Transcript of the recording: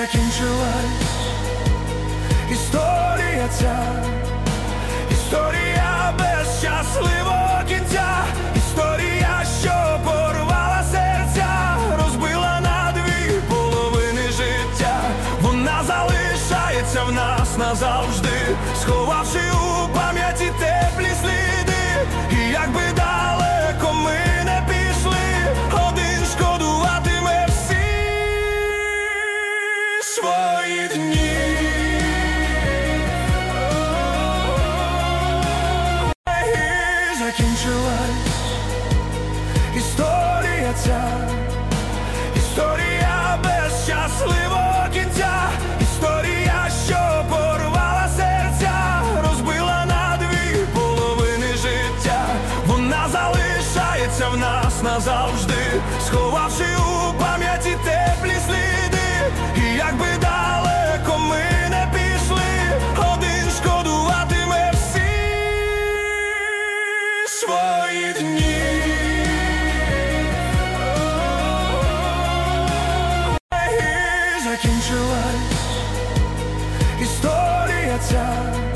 закінчилась історія ця, історія без щасливого кінця, історія, що порвала серця, розбила на дві половини життя. Вона залишається в нас назавжди, сховавши у пам'яті теплі сліди. І якби далеко ми не пішли, один шкодуватиме всі свої дні. Закінчилась історія ця, історія без щасливого кінця, історія, що порвала серця, розбила на дві половини життя. Вона залишається в нас назавжди, сховавши у пам'яті теплі сліди. І якби далеко ми не пішли, один шкодуватиме всі свої дні. Закінчилась історія ця,